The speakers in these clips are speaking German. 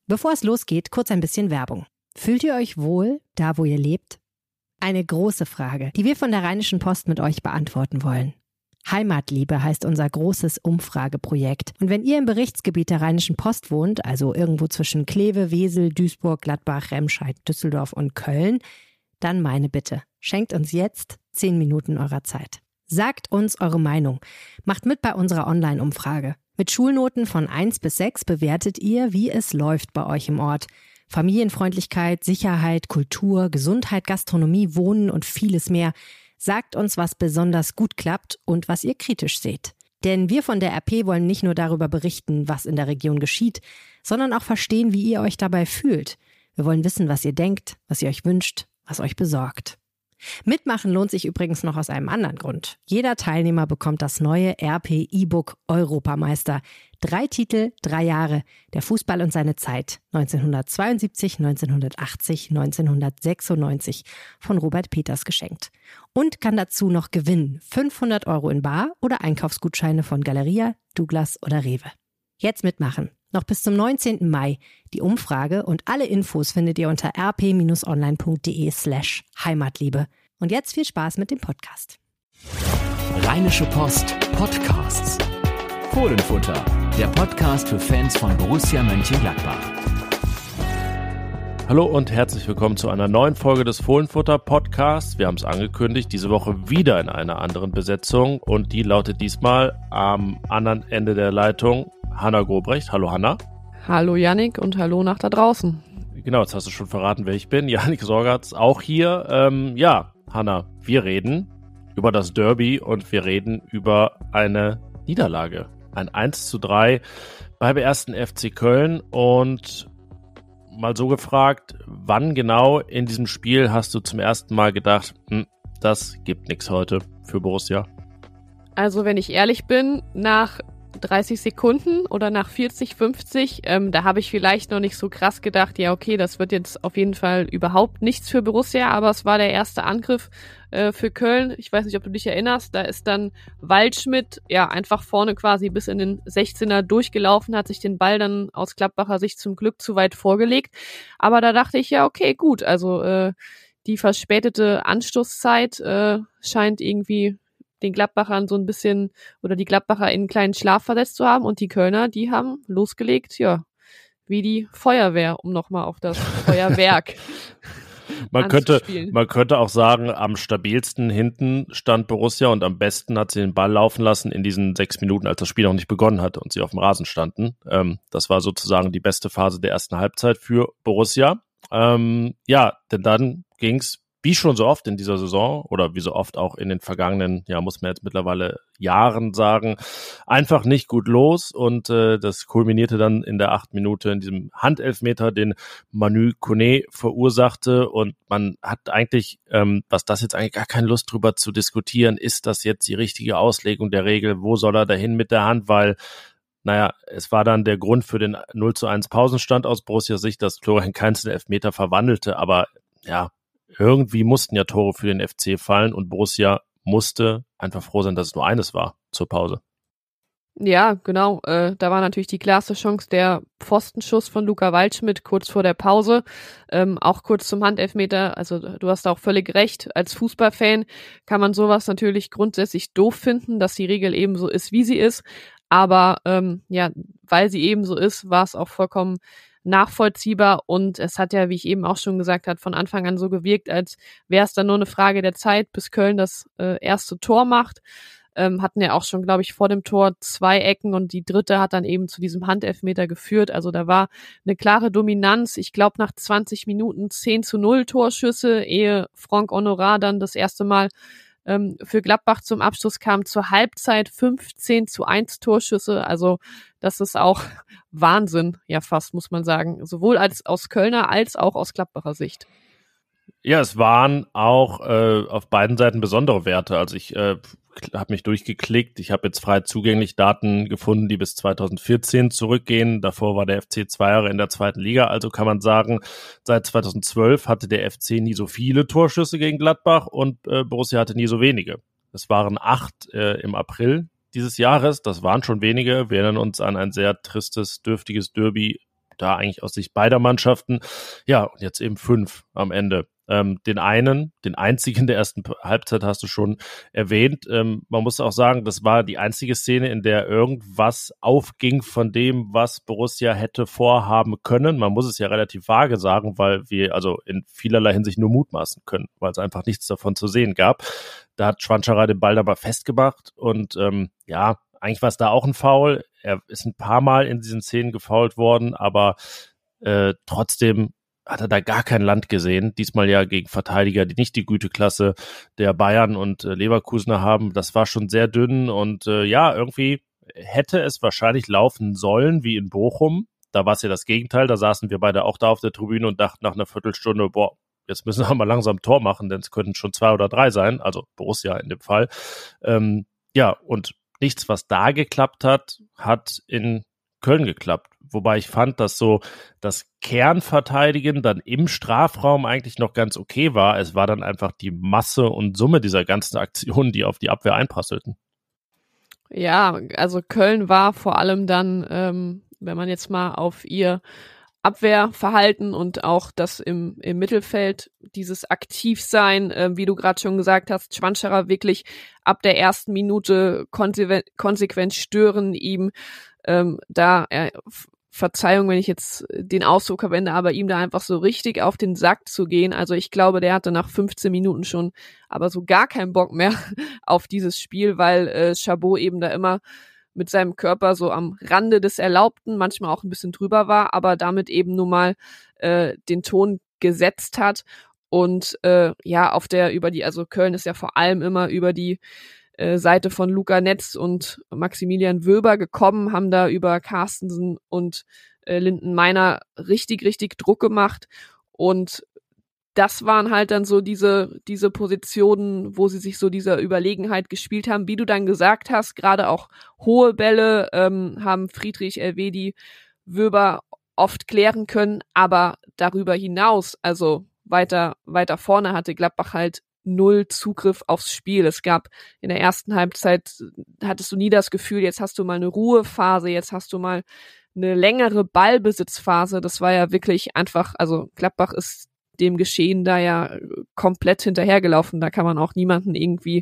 Bevor es losgeht, kurz ein bisschen Werbung. Fühlt ihr euch wohl, da wo ihr lebt? Eine große Frage, die wir von der Rheinischen Post mit euch beantworten wollen. Heimatliebe heißt unser großes Umfrageprojekt. Und wenn ihr im Berichtsgebiet der Rheinischen Post wohnt, also irgendwo zwischen Kleve, Wesel, Duisburg, Gladbach, Remscheid, Düsseldorf und Köln, dann meine Bitte, schenkt uns jetzt 10 Minuten eurer Zeit. Sagt uns eure Meinung. Macht mit bei unserer Online-Umfrage. Mit Schulnoten von 1 bis 6 bewertet ihr, wie es läuft bei euch im Ort. Familienfreundlichkeit, Sicherheit, Kultur, Gesundheit, Gastronomie, Wohnen und vieles mehr. Sagt uns, was besonders gut klappt und was ihr kritisch seht. Denn wir von der RP wollen nicht nur darüber berichten, was in der Region geschieht, sondern auch verstehen, wie ihr euch dabei fühlt. Wir wollen wissen, was ihr denkt, was ihr euch wünscht, was euch besorgt. Mitmachen lohnt sich übrigens noch aus einem anderen Grund. Jeder Teilnehmer bekommt das neue RP E-Book Europameister. 3 Titel, 3 Jahre. Der Fußball und seine Zeit. 1972, 1980, 1996. Von Robert Peters geschenkt. Und kann dazu noch gewinnen. 500 € in bar oder Einkaufsgutscheine von Galeria, Douglas oder Rewe. Jetzt mitmachen. Noch bis zum 19. Mai. Die Umfrage und alle Infos findet ihr unter rp-online.de/Heimatliebe. Und jetzt viel Spaß mit dem Podcast. Rheinische Post Podcasts. Fohlenfutter, der Podcast für Fans von Borussia Mönchengladbach. Hallo und herzlich willkommen zu einer neuen Folge des Fohlenfutter Podcasts. Wir haben es angekündigt, diese Woche wieder in einer anderen Besetzung und die lautet diesmal am anderen Ende der Leitung Hanna Gobrecht. Hallo Hanna. Hallo Yannick und hallo nach da draußen. Genau, jetzt hast du schon verraten, wer ich bin. Yannick Sorgatz auch hier. Hanna, wir reden über das Derby und wir reden über eine Niederlage. Ein 1:3 beim 1. FC Köln und mal so gefragt, wann genau in diesem Spiel hast du zum ersten Mal gedacht, das gibt nichts heute für Borussia? Also wenn ich ehrlich bin, nach 30 Sekunden oder nach 40, 50, da habe ich vielleicht noch nicht so krass gedacht, ja okay, das wird jetzt auf jeden Fall überhaupt nichts für Borussia, aber es war der erste Angriff für Köln. Ich weiß nicht, ob du dich erinnerst, da ist dann Waldschmidt einfach vorne quasi bis in den 16er durchgelaufen, hat sich den Ball dann aus Gladbacher Sicht zum Glück zu weit vorgelegt, aber da dachte ich, ja okay, gut, also die verspätete Anstoßzeit scheint irgendwie den Gladbachern so ein bisschen oder die Gladbacher in einen kleinen Schlaf versetzt zu haben und die Kölner, die haben losgelegt, wie die Feuerwehr, um nochmal auf das Feuerwerk Man könnte auch sagen, am stabilsten hinten stand Borussia und am besten hat sie den Ball laufen lassen in diesen 6 Minuten, als das Spiel noch nicht begonnen hatte und sie auf dem Rasen standen. Das war sozusagen die beste Phase der ersten Halbzeit für Borussia. Denn dann ging's wie schon so oft in dieser Saison oder wie so oft auch in den vergangenen, muss man jetzt mittlerweile Jahren sagen, einfach nicht gut los und das kulminierte dann in der 8. Minute in diesem Handelfmeter, den Manu Kone verursachte und man hat eigentlich, was das jetzt eigentlich gar keine Lust drüber zu diskutieren, ist das jetzt die richtige Auslegung der Regel, wo soll er dahin mit der Hand, weil es war dann der Grund für den 0:1 Pausenstand aus Borussias Sicht, dass Florian Kainz den Elfmeter verwandelte, aber irgendwie mussten ja Tore für den FC fallen und Borussia musste einfach froh sein, dass es nur eines war zur Pause. Ja, genau. Da war natürlich die klarste Chance der Pfostenschuss von Luca Waldschmidt kurz vor der Pause. Auch kurz zum Handelfmeter. Also du hast da auch völlig recht. Als Fußballfan kann man sowas natürlich grundsätzlich doof finden, dass die Regel eben so ist, wie sie ist. Aber weil sie eben so ist, war es auch vollkommen nachvollziehbar und es hat ja, wie ich eben auch schon gesagt habe, von Anfang an so gewirkt, als wäre es dann nur eine Frage der Zeit, bis Köln das erste Tor macht. Hatten ja auch schon, glaube ich, vor dem Tor 2 Ecken und die dritte hat dann eben zu diesem Handelfmeter geführt. Also da war eine klare Dominanz. Ich glaube, nach 20 Minuten 10:0 Torschüsse, ehe Franck Honorat dann das erste Mal für Gladbach zum Abschluss kam, zur Halbzeit 15:1 Torschüsse. Also das ist auch Wahnsinn, fast, muss man sagen. Sowohl als aus Kölner als auch aus Gladbacher Sicht. Ja, es waren auch auf beiden Seiten besondere Werte. Also ich habe mich durchgeklickt. Ich habe jetzt frei zugänglich Daten gefunden, die bis 2014 zurückgehen. Davor war der FC 2 Jahre in der 2. Liga. Also kann man sagen, seit 2012 hatte der FC nie so viele Torschüsse gegen Gladbach und Borussia hatte nie so wenige. Es waren 8 im April dieses Jahres. Das waren schon wenige. Wir erinnern uns an ein sehr tristes, dürftiges Derby da eigentlich aus Sicht beider Mannschaften. Ja, und jetzt eben 5 am Ende. Den einzigen der ersten Halbzeit hast du schon erwähnt. Man muss auch sagen, das war die einzige Szene, in der irgendwas aufging von dem, was Borussia hätte vorhaben können. Man muss es ja relativ vage sagen, weil wir also in vielerlei Hinsicht nur mutmaßen können, weil es einfach nichts davon zu sehen gab. Da hat Schwanscherer den Ball dabei festgemacht und eigentlich war es da auch ein Foul. Er ist ein paar Mal in diesen Szenen gefoult worden, aber trotzdem hat er da gar kein Land gesehen. Diesmal ja gegen Verteidiger, die nicht die Güteklasse der Bayern und Leverkusener haben. Das war schon sehr dünn und irgendwie hätte es wahrscheinlich laufen sollen wie in Bochum. Da war es ja das Gegenteil. Da saßen wir beide auch da auf der Tribüne und dachten nach einer Viertelstunde, jetzt müssen wir mal langsam ein Tor machen, denn es könnten schon 2 oder 3 sein. Also Borussia in dem Fall. Und nichts, was da geklappt hat, hat in Köln geklappt. Wobei ich fand, dass so das Kernverteidigen dann im Strafraum eigentlich noch ganz okay war. Es war dann einfach die Masse und Summe dieser ganzen Aktionen, die auf die Abwehr einprasselten. Ja, also Köln war vor allem dann, wenn man jetzt mal auf ihr Abwehrverhalten und auch das im Mittelfeld, dieses Aktivsein, wie du gerade schon gesagt hast, Schwanscherer wirklich ab der ersten Minute konsequent stören, ihm Verzeihung, wenn ich jetzt den Ausdruck verwende, aber ihm da einfach so richtig auf den Sack zu gehen. Also ich glaube, der hatte nach 15 Minuten schon aber so gar keinen Bock mehr auf dieses Spiel, weil Chabot eben da immer mit seinem Körper so am Rande des Erlaubten, manchmal auch ein bisschen drüber war, aber damit eben nun mal den Ton gesetzt hat. Und also Köln ist ja vor allem immer über die Seite von Luca Netz und Maximilian Wöber gekommen, haben da über Carstensen und Linden Meiner richtig, richtig Druck gemacht. Und das waren halt dann so diese Positionen, wo sie sich so dieser Überlegenheit gespielt haben. Wie du dann gesagt hast, gerade auch hohe Bälle haben Friedrich, Elvedi, Wöber oft klären können, aber darüber hinaus, also weiter vorne hatte Gladbach halt 0 Zugriff aufs Spiel. Es gab in der ersten Halbzeit, hattest du nie das Gefühl, jetzt hast du mal eine Ruhephase, jetzt hast du mal eine längere Ballbesitzphase. Das war ja wirklich einfach, also Gladbach ist dem Geschehen da ja komplett hinterhergelaufen. Da kann man auch niemanden irgendwie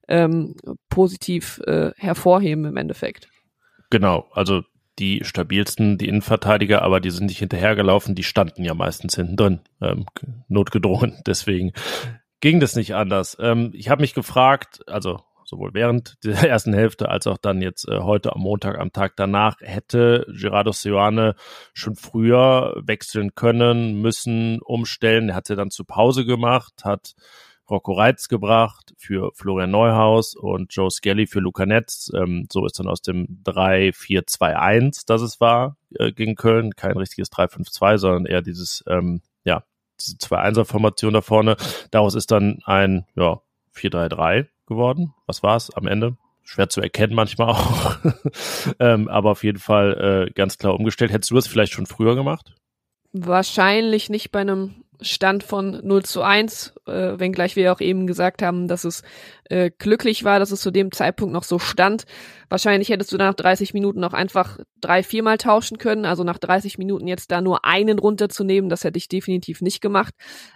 positiv hervorheben im Endeffekt. Genau, also die stabilsten, die Innenverteidiger, aber die sind nicht hinterhergelaufen, die standen ja meistens hinten drin, notgedrungen, deswegen ging das nicht anders. Ich habe mich gefragt, also sowohl während der ersten Hälfte als auch dann jetzt heute am Montag, am Tag danach, hätte Gerardo Seoane schon früher wechseln können, müssen, umstellen. Er hat ja dann zur Pause gemacht, hat Rocco Reitz gebracht für Florian Neuhaus und Joe Skelly für Luca Netz. So ist dann aus dem 3-4-2-1, das es war, gegen Köln, kein richtiges 3-5-2, sondern eher diese 2-1er-Formation da vorne. Daraus ist dann ein 4-3-3 geworden. Was war es am Ende? Schwer zu erkennen manchmal auch. Aber auf jeden Fall ganz klar umgestellt. Hättest du das vielleicht schon früher gemacht? Wahrscheinlich nicht bei einem Stand von 0-1, wenngleich wir auch eben gesagt haben, dass es glücklich war, dass es zu dem Zeitpunkt noch so stand. Wahrscheinlich hättest du nach 30 Minuten auch einfach 3-4 Mal tauschen können, also nach 30 Minuten jetzt da nur einen runterzunehmen, das hätte ich definitiv nicht gemacht.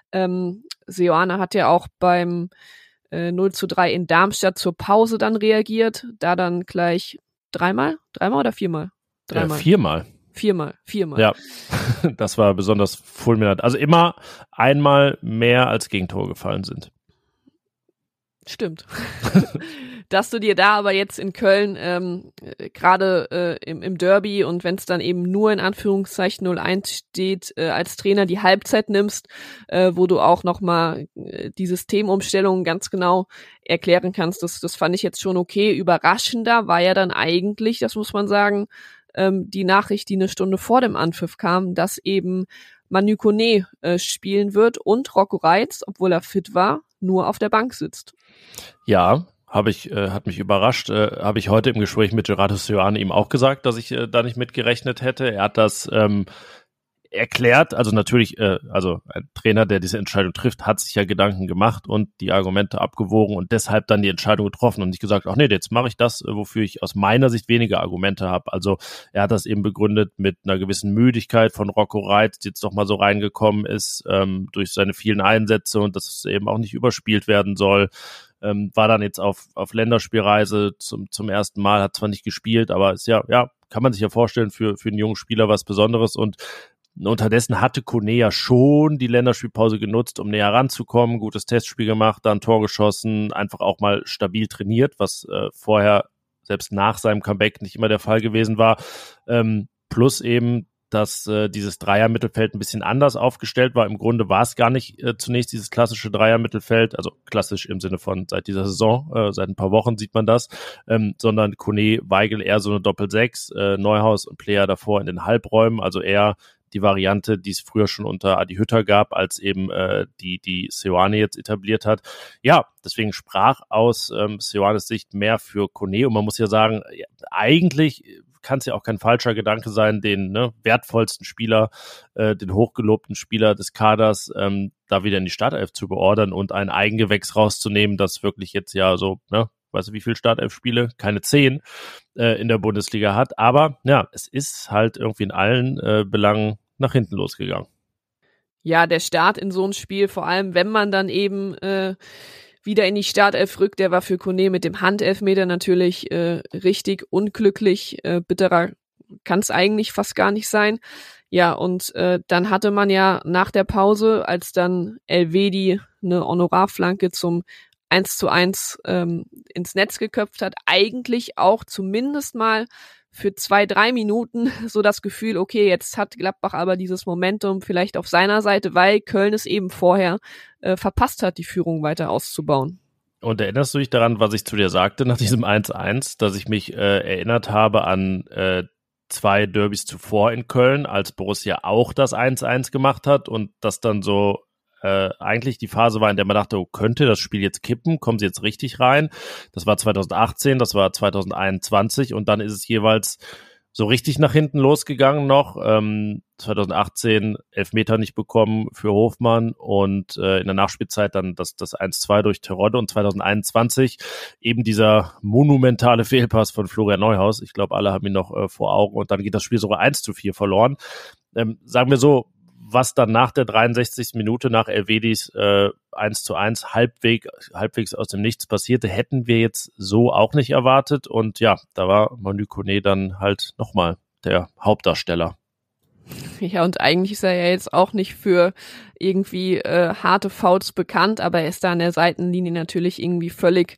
Seoane hat ja auch beim 0-3 in Darmstadt zur Pause dann reagiert, da dann gleich dreimal oder viermal? Viermal. Viermal. Ja, das war besonders fulminant. Also immer einmal mehr als Gegentore gefallen sind. Stimmt. Dass du dir da aber jetzt in Köln gerade im Derby und wenn es dann eben nur in Anführungszeichen 0-1 steht, als Trainer die Halbzeit nimmst, wo du auch nochmal die Systemumstellung ganz genau erklären kannst, das fand ich jetzt schon okay. Überraschender war ja dann eigentlich, das muss man sagen, die Nachricht, die eine Stunde vor dem Anpfiff kam, dass eben Manu Koné spielen wird und Rocco Reitz, obwohl er fit war, nur auf der Bank sitzt. Ja, hat mich überrascht. Habe ich heute im Gespräch mit Gerardo Seoane ihm auch gesagt, dass ich da nicht mitgerechnet hätte. Er hat das erklärt, also natürlich, also ein Trainer, der diese Entscheidung trifft, hat sich ja Gedanken gemacht und die Argumente abgewogen und deshalb dann die Entscheidung getroffen und nicht gesagt, ach nee, jetzt mache ich das, wofür ich aus meiner Sicht weniger Argumente habe. Also er hat das eben begründet mit einer gewissen Müdigkeit von Rocco Reitz, die jetzt doch mal so reingekommen ist, durch seine vielen Einsätze und dass es eben auch nicht überspielt werden soll. War dann jetzt auf Länderspielreise zum ersten Mal, hat zwar nicht gespielt, aber ist ja, kann man sich ja vorstellen, für einen jungen Spieler was Besonderes und unterdessen hatte Kone ja schon die Länderspielpause genutzt, um näher ranzukommen, gutes Testspiel gemacht, dann Tor geschossen, einfach auch mal stabil trainiert, was vorher selbst nach seinem Comeback nicht immer der Fall gewesen war, plus eben dass dieses Dreier-Mittelfeld ein bisschen anders aufgestellt war. Im Grunde war es gar nicht zunächst dieses klassische Dreier-Mittelfeld, also klassisch im Sinne von seit dieser Saison, seit ein paar Wochen sieht man das, sondern Kone, Weigl eher so eine Doppel-6, Neuhaus und Player davor in den Halbräumen, also eher die Variante, die es früher schon unter Adi Hütter gab, als eben die Seoane jetzt etabliert hat. Ja, deswegen sprach aus Seoanes Sicht mehr für Kone und man muss ja sagen, eigentlich kann es ja auch kein falscher Gedanke sein, den wertvollsten Spieler, den hochgelobten Spieler des Kaders da wieder in die Startelf zu beordern und ein Eigengewächs rauszunehmen, das wirklich jetzt ja so, weißt du, wie viele Startelf-Spiele? Keine 10 in der Bundesliga hat. Aber ja, es ist halt irgendwie in allen Belangen nach hinten losgegangen. Ja, der Start in so ein Spiel, vor allem wenn man dann eben wieder in die Startelf rückt, der war für Kone mit dem Handelfmeter natürlich richtig unglücklich. Bitterer kann es eigentlich fast gar nicht sein. Ja, und dann hatte man ja nach der Pause, als dann Elvedi eine Honorarflanke zum 1:1 ins Netz geköpft hat, eigentlich auch zumindest mal für 2-3 Minuten so das Gefühl, okay, jetzt hat Gladbach aber dieses Momentum vielleicht auf seiner Seite, weil Köln es eben vorher verpasst hat, die Führung weiter auszubauen. Und erinnerst du dich daran, was ich zu dir sagte nach diesem 1:1, dass ich mich erinnert habe an 2 Derbys zuvor in Köln, als Borussia auch das 1:1 gemacht hat und das dann so eigentlich die Phase war, in der man dachte, oh, könnte das Spiel jetzt kippen, kommen sie jetzt richtig rein. Das war 2018, das war 2021 und dann ist es jeweils so richtig nach hinten losgegangen noch. 2018 Elfmeter nicht bekommen für Hofmann und in der Nachspielzeit dann das 1:2 durch Terodde und 2021 eben dieser monumentale Fehlpass von Florian Neuhaus. Ich glaube, alle haben ihn noch vor Augen und dann geht das Spiel sogar 1:4 verloren. Sagen wir so, was dann nach der 63. Minute nach Elvedis 1:1 halbwegs aus dem Nichts passierte, hätten wir jetzt so auch nicht erwartet. Und ja, da war Manu Kone dann halt nochmal der Hauptdarsteller. Ja, und eigentlich ist er ja jetzt auch nicht für irgendwie harte Fouls bekannt, aber er ist da an der Seitenlinie natürlich irgendwie völlig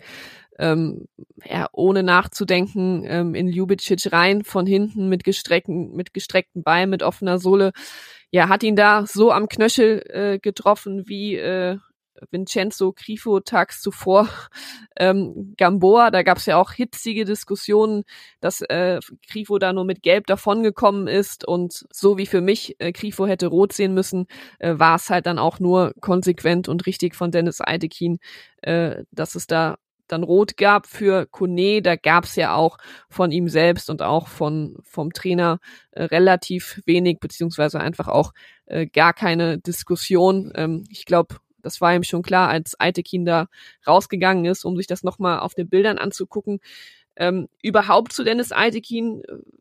ohne nachzudenken in Ljubicic rein, von hinten mit gestreckten Beinen, mit offener Sohle. Ja, hat ihn da so am Knöchel getroffen wie Vincenzo Grifo tags zuvor Gamboa. Da gab es ja auch hitzige Diskussionen, dass Grifo da nur mit Gelb davongekommen ist und so wie für mich Grifo hätte rot sehen müssen, war es halt dann auch nur konsequent und richtig von Dennis Eitekin, dass es da dann rot gab für Kone. Da gab es ja auch von ihm selbst und auch vom Trainer relativ wenig, beziehungsweise einfach auch gar keine Diskussion. Ich glaube, das war ihm schon klar, als Eitekin da rausgegangen ist, um sich das nochmal auf den Bildern anzugucken. Überhaupt zu Dennis Eitekin,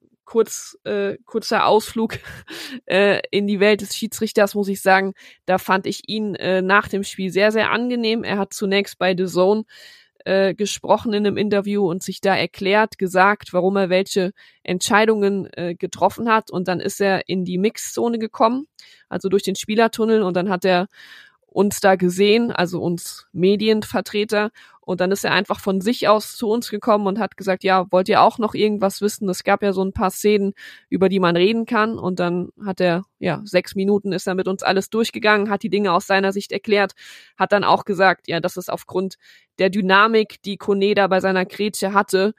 kurzer Ausflug in die Welt des Schiedsrichters, muss ich sagen, da fand ich ihn nach dem Spiel sehr, sehr angenehm. Er hat zunächst bei The Zone gesprochen in einem Interview und sich da erklärt, gesagt, warum er welche Entscheidungen getroffen hat und dann ist er in die Mixzone gekommen, also durch den Spielertunnel und dann hat er uns da gesehen, also uns Medienvertreter und dann ist er einfach von sich aus zu uns gekommen und hat gesagt, ja, wollt ihr auch noch irgendwas wissen? Es gab ja so ein paar Szenen, über die man reden kann und dann hat er, 6 Minuten ist er mit uns alles durchgegangen, hat die Dinge aus seiner Sicht erklärt, hat dann auch gesagt, ja, dass es aufgrund der Dynamik, die Kone da bei seiner Grätsche hatte,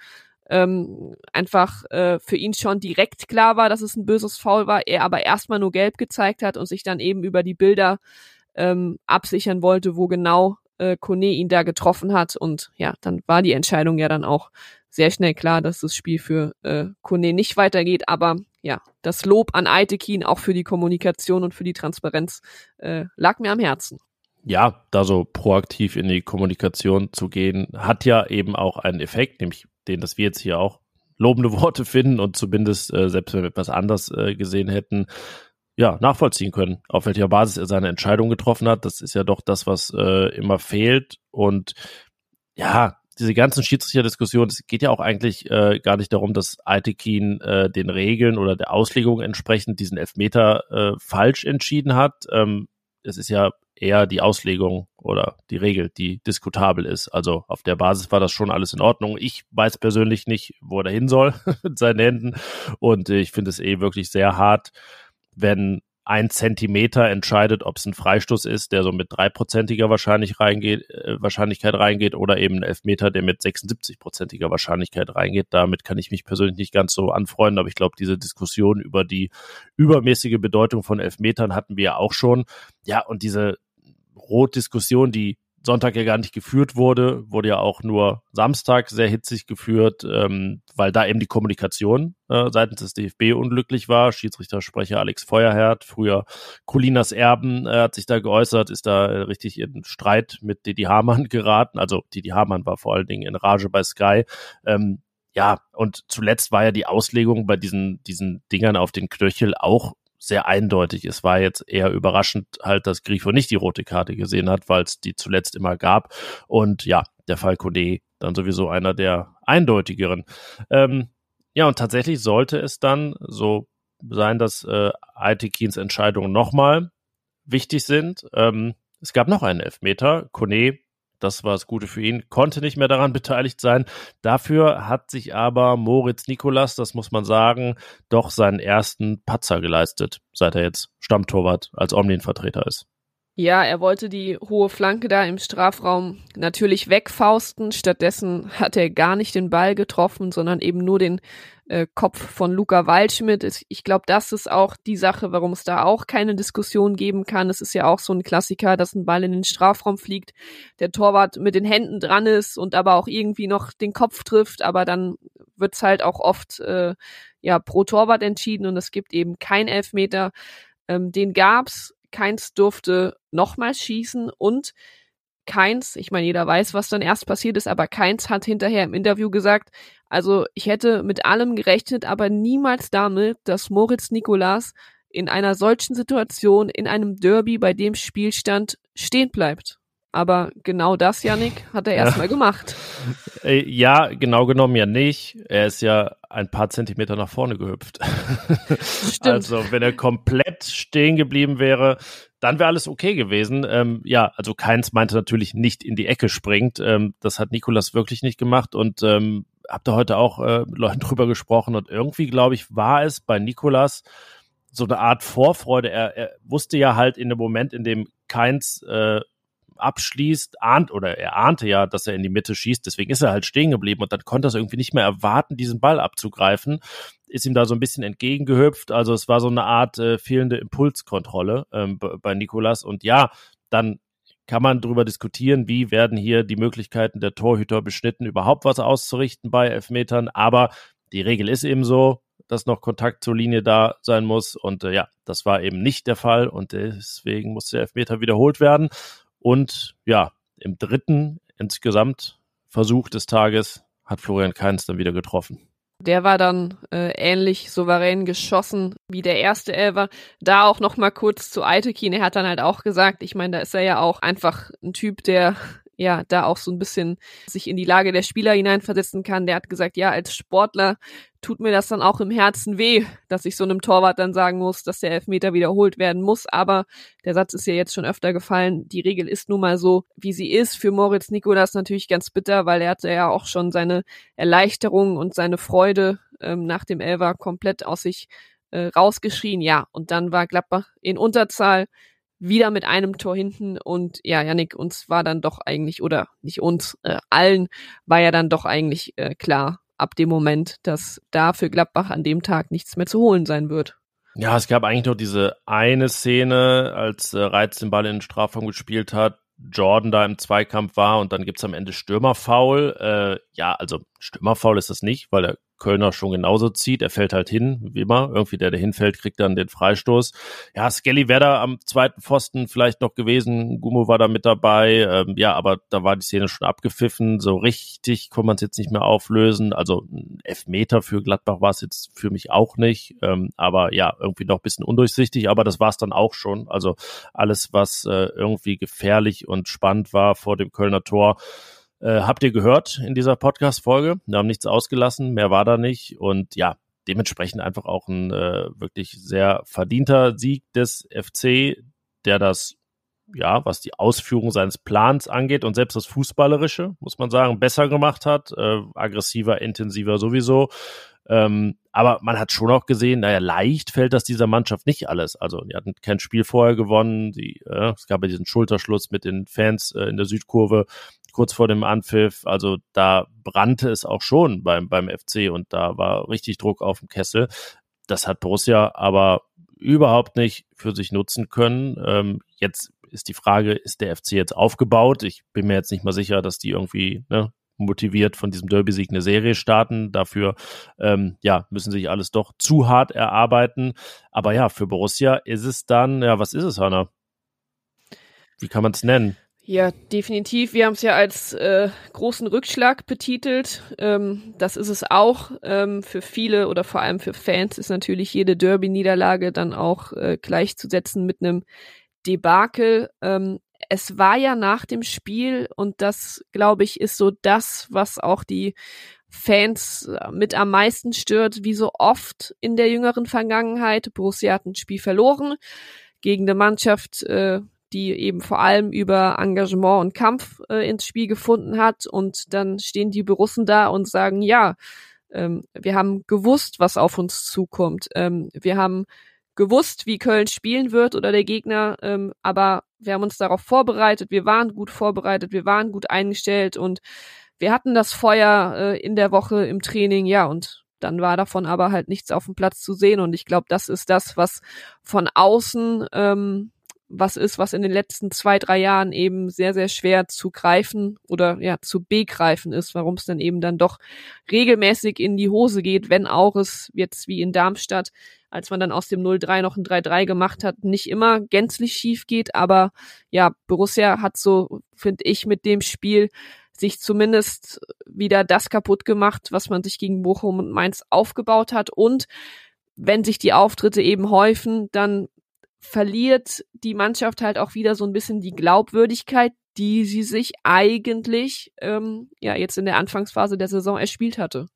einfach für ihn schon direkt klar war, dass es ein böses Foul war, er aber erstmal nur gelb gezeigt hat und sich dann eben über die Bilder absichern wollte, wo genau Kone ihn da getroffen hat und ja, dann war die Entscheidung ja dann auch sehr schnell klar, dass das Spiel für Kone nicht weitergeht, aber das Lob an Aytekin auch für die Kommunikation und für die Transparenz lag mir am Herzen. Ja, da so proaktiv in die Kommunikation zu gehen, hat ja eben auch einen Effekt, nämlich den, dass wir jetzt hier auch lobende Worte finden und zumindest, selbst wenn wir etwas anders gesehen hätten, ja, nachvollziehen können, auf welcher Basis er seine Entscheidung getroffen hat. Das ist ja doch das, was immer fehlt. Und ja, diese ganzen Schiedsrichterdiskussionen, es geht ja auch eigentlich gar nicht darum, dass Aytekin den Regeln oder der Auslegung entsprechend diesen Elfmeter falsch entschieden hat. Es ist ja eher die Auslegung oder die Regel, die diskutabel ist. Also auf der Basis war das schon alles in Ordnung. Ich weiß persönlich nicht, wo er hin soll mit seinen Händen. Und ich finde es wirklich sehr hart, wenn 1 Zentimeter entscheidet, ob es ein Freistoß ist, der so mit 3%iger Wahrscheinlichkeit reingeht oder eben ein Elfmeter, der mit 76%iger Wahrscheinlichkeit reingeht. Damit kann ich mich persönlich nicht ganz so anfreunden, aber ich glaube, diese Diskussion über die übermäßige Bedeutung von Elfmetern hatten wir ja auch schon. Ja, und diese Rot-Diskussion, die Sonntag ja gar nicht geführt wurde ja auch nur Samstag sehr hitzig geführt, weil da eben die Kommunikation seitens des DFB unglücklich war. Schiedsrichtersprecher Alex Feuerherd, früher Colinas Erben, hat sich da geäußert, ist da richtig in Streit mit Didi Hamann geraten. Also Didi Hamann war vor allen Dingen in Rage bei Sky. Ja, und zuletzt war ja die Auslegung bei diesen Dingern auf den Knöchel auch sehr eindeutig. Es war jetzt eher überraschend halt, dass Grifo nicht die rote Karte gesehen hat, weil es die zuletzt immer gab. Und ja, der Fall Koné dann sowieso einer der eindeutigeren. Ja, und tatsächlich sollte es dann so sein, dass Aytekins Entscheidungen nochmal wichtig sind. Es gab noch einen Elfmeter. Koné, das war das Gute für ihn, konnte nicht mehr daran beteiligt sein. Dafür hat sich aber Moritz Nicolas, das muss man sagen, doch seinen ersten Patzer geleistet, seit er jetzt Stammtorwart als Omlin-Vertreter ist. Ja, er wollte die hohe Flanke da im Strafraum natürlich wegfausten. Stattdessen hat er gar nicht den Ball getroffen, sondern eben nur den Kopf von Luca Waldschmidt. Ich glaube, das ist auch die Sache, warum es da auch keine Diskussion geben kann. Es ist ja auch so ein Klassiker, dass ein Ball in den Strafraum fliegt, der Torwart mit den Händen dran ist und aber auch irgendwie noch den Kopf trifft, aber dann wird's halt auch oft pro Torwart entschieden und es gibt eben keinen Elfmeter. Den gab's. Keins durfte nochmal schießen und Keins, ich meine, jeder weiß, was dann erst passiert ist, aber Keins hat hinterher im Interview gesagt, also ich hätte mit allem gerechnet, aber niemals damit, dass Moritz Nicolas in einer solchen Situation, in einem Derby, bei dem Spielstand stehen bleibt. Aber genau das, Yannick, hat er erstmal gemacht. Ja, genau genommen ja nicht. Er ist ja ein paar Zentimeter nach vorne gehüpft. Stimmt. Also wenn er komplett stehen geblieben wäre, dann wäre alles okay gewesen. Also Keins meinte natürlich nicht in die Ecke springt. Das hat Nicolas wirklich nicht gemacht und habt ihr heute auch mit Leuten drüber gesprochen und irgendwie, glaube ich, war es bei Nicolas so eine Art Vorfreude. Er wusste ja halt in dem Moment, in dem Keins abschließt, er ahnte ja, dass er in die Mitte schießt, deswegen ist er halt stehen geblieben und dann konnte er es irgendwie nicht mehr erwarten, diesen Ball abzugreifen, ist ihm da so ein bisschen entgegengehüpft, also es war so eine Art fehlende Impulskontrolle bei Nicolas und ja, dann kann man darüber diskutieren, wie werden hier die Möglichkeiten der Torhüter beschnitten, überhaupt was auszurichten bei Elfmetern, aber die Regel ist eben so, dass noch Kontakt zur Linie da sein muss und das war eben nicht der Fall und deswegen musste der Elfmeter wiederholt werden. Und ja, im dritten insgesamt Versuch des Tages hat Florian Kainz dann wieder getroffen. Der war dann ähnlich souverän geschossen wie der erste Elfer. Da auch noch mal kurz zu Aytekin. Er hat dann halt auch gesagt, ich meine, da ist er ja auch einfach ein Typ, der ja da auch so ein bisschen sich in die Lage der Spieler hineinversetzen kann. Der hat gesagt, ja, als Sportler tut mir das dann auch im Herzen weh, dass ich so einem Torwart dann sagen muss, dass der Elfmeter wiederholt werden muss. Aber der Satz ist ja jetzt schon öfter gefallen. Die Regel ist nun mal so, wie sie ist. Für Moritz Nicolas natürlich ganz bitter, weil er hatte ja auch schon seine Erleichterung und seine Freude nach dem Elfer komplett aus sich rausgeschrien. Ja, und dann war Gladbach in Unterzahl, wieder mit einem Tor hinten und ja, Yannick, uns war dann doch eigentlich, oder nicht uns, allen war ja dann doch eigentlich klar ab dem Moment, dass da für Gladbach an dem Tag nichts mehr zu holen sein wird. Ja, es gab eigentlich noch diese eine Szene, als Reitz den Ball in den Strafraum gespielt hat, Jordan da im Zweikampf war und dann gibt's am Ende Stürmerfoul. Also Stürmerfoul ist das nicht, weil der Kölner schon genauso zieht. Er fällt halt hin, wie immer. Irgendwie der hinfällt, kriegt dann den Freistoß. Ja, Skelly wäre da am zweiten Pfosten vielleicht noch gewesen. Gumo war da mit dabei. Aber da war die Szene schon abgepfiffen. So richtig konnte man es jetzt nicht mehr auflösen. Also ein Elfmeter für Gladbach war es jetzt für mich auch nicht. Aber ja, irgendwie noch ein bisschen undurchsichtig. Aber das war es dann auch schon. Also alles, was irgendwie gefährlich und spannend war vor dem Kölner Tor, habt ihr gehört in dieser Podcast-Folge. Wir haben nichts ausgelassen, mehr war da nicht. Und ja, dementsprechend einfach auch ein wirklich sehr verdienter Sieg des FC, der das, ja, was die Ausführung seines Plans angeht und selbst das Fußballerische, muss man sagen, besser gemacht hat. Aggressiver, intensiver sowieso. Aber man hat schon auch gesehen, leicht fällt das dieser Mannschaft nicht alles. Also die hatten kein Spiel vorher gewonnen. Es gab ja diesen Schulterschluss mit den Fans in der Südkurve kurz vor dem Anpfiff. Also da brannte es auch schon beim FC und da war richtig Druck auf dem Kessel. Das hat Borussia aber überhaupt nicht für sich nutzen können. Jetzt ist die Frage, ist der FC jetzt aufgebaut? Ich bin mir jetzt nicht mal sicher, dass die irgendwie motiviert von diesem Derby-Sieg eine Serie starten. Dafür müssen sich alles doch zu hart erarbeiten. Aber ja, für Borussia ist es dann, was ist es, Hanna? Wie kann man es nennen? Ja, definitiv. Wir haben es ja als großen Rückschlag betitelt. Das ist es auch. Für viele oder vor allem für Fans ist natürlich jede Derby-Niederlage dann auch gleichzusetzen mit einem Debakel. Es war ja nach dem Spiel, und das, glaube ich, ist so das, was auch die Fans mit am meisten stört, wie so oft in der jüngeren Vergangenheit. Borussia hat ein Spiel verloren gegen eine Mannschaft, die eben vor allem über Engagement und Kampf ins Spiel gefunden hat. Und dann stehen die Borussen da und sagen, wir haben gewusst, was auf uns zukommt. Wir haben gewusst, wie Köln spielen wird oder der Gegner, aber wir haben uns darauf vorbereitet, wir waren gut vorbereitet, wir waren gut eingestellt und wir hatten das Feuer in der Woche im Training, und dann war davon aber halt nichts auf dem Platz zu sehen und ich glaube, das ist das, was von außen was in den letzten 2-3 Jahren eben sehr, sehr schwer zu greifen oder zu begreifen ist, warum es dann eben dann doch regelmäßig in die Hose geht, wenn auch es jetzt wie in Darmstadt, als man dann aus dem 0-3 noch ein 3-3 gemacht hat, nicht immer gänzlich schief geht, aber Borussia hat so, finde ich, mit dem Spiel sich zumindest wieder das kaputt gemacht, was man sich gegen Bochum und Mainz aufgebaut hat und wenn sich die Auftritte eben häufen, dann verliert die Mannschaft halt auch wieder so ein bisschen die Glaubwürdigkeit, die sie sich eigentlich jetzt in der Anfangsphase der Saison erspielt hatte.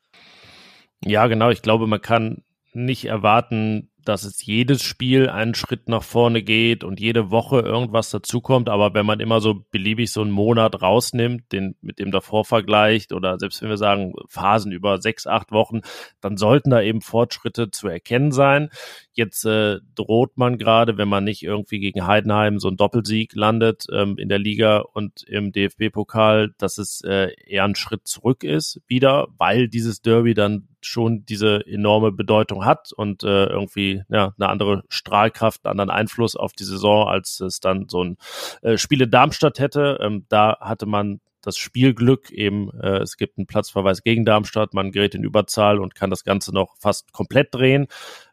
Ja, genau. Ich glaube, man kann nicht erwarten, dass es jedes Spiel einen Schritt nach vorne geht und jede Woche irgendwas dazukommt, aber wenn man immer so beliebig so einen Monat rausnimmt, den mit dem davor vergleicht oder selbst wenn wir sagen Phasen über 6-8 Wochen, dann sollten da eben Fortschritte zu erkennen sein. Jetzt droht man gerade, wenn man nicht irgendwie gegen Heidenheim so einen Doppelsieg landet in der Liga und im DFB-Pokal, dass es eher ein Schritt zurück ist wieder, weil dieses Derby dann schon diese enorme Bedeutung hat und irgendwie eine andere Strahlkraft, einen anderen Einfluss auf die Saison, als es dann so ein Spiel in Darmstadt hätte. Da hatte man das Spielglück eben, es gibt einen Platzverweis gegen Darmstadt, man gerät in Überzahl und kann das Ganze noch fast komplett drehen.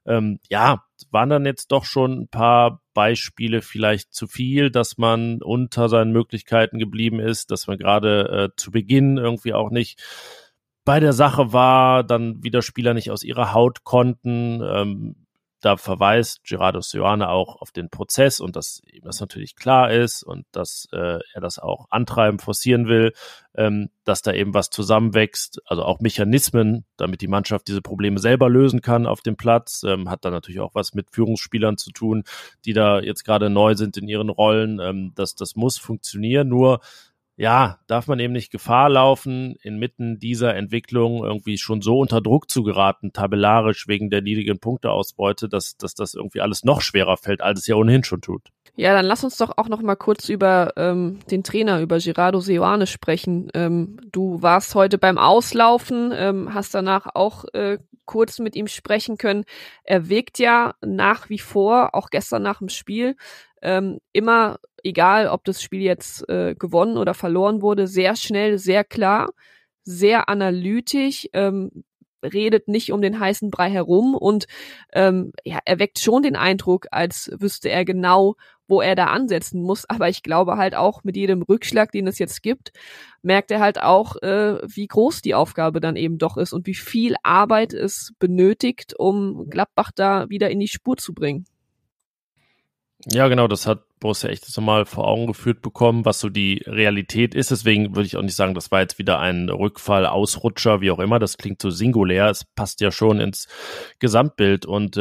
Waren dann jetzt doch schon ein paar Beispiele vielleicht zu viel, dass man unter seinen Möglichkeiten geblieben ist, dass man gerade zu Beginn irgendwie auch nicht bei der Sache war, dann wieder Spieler nicht aus ihrer Haut konnten. Da verweist Gerardo Seoane auch auf den Prozess und dass ihm das natürlich klar ist und dass er das auch antreiben, forcieren will, dass da eben was zusammenwächst, also auch Mechanismen, damit die Mannschaft diese Probleme selber lösen kann auf dem Platz, hat dann natürlich auch was mit Führungsspielern zu tun, die da jetzt gerade neu sind in ihren Rollen, das muss funktionieren, nur darf man eben nicht Gefahr laufen, inmitten dieser Entwicklung irgendwie schon so unter Druck zu geraten, tabellarisch wegen der niedrigen Punkteausbeute, dass das irgendwie alles noch schwerer fällt, als es ja ohnehin schon tut. Ja, dann lass uns doch auch noch mal kurz über den Trainer, über Gerardo Seoane sprechen. Du warst heute beim Auslaufen, hast danach auch kurz mit ihm sprechen können. Er wirkt ja nach wie vor, auch gestern nach dem Spiel, immer, egal ob das Spiel jetzt gewonnen oder verloren wurde, sehr schnell, sehr klar, sehr analytisch, redet nicht um den heißen Brei herum und er weckt schon den Eindruck, als wüsste er genau, wo er da ansetzen muss. Aber ich glaube halt auch, mit jedem Rückschlag, den es jetzt gibt, merkt er halt auch, wie groß die Aufgabe dann eben doch ist und wie viel Arbeit es benötigt, um Gladbach da wieder in die Spur zu bringen. Ja, genau, das hat Borussia echt so mal vor Augen geführt bekommen, was so die Realität ist. Deswegen würde ich auch nicht sagen, das war jetzt wieder ein Rückfall, Ausrutscher, wie auch immer. Das klingt so singulär. Es passt ja schon ins Gesamtbild. Und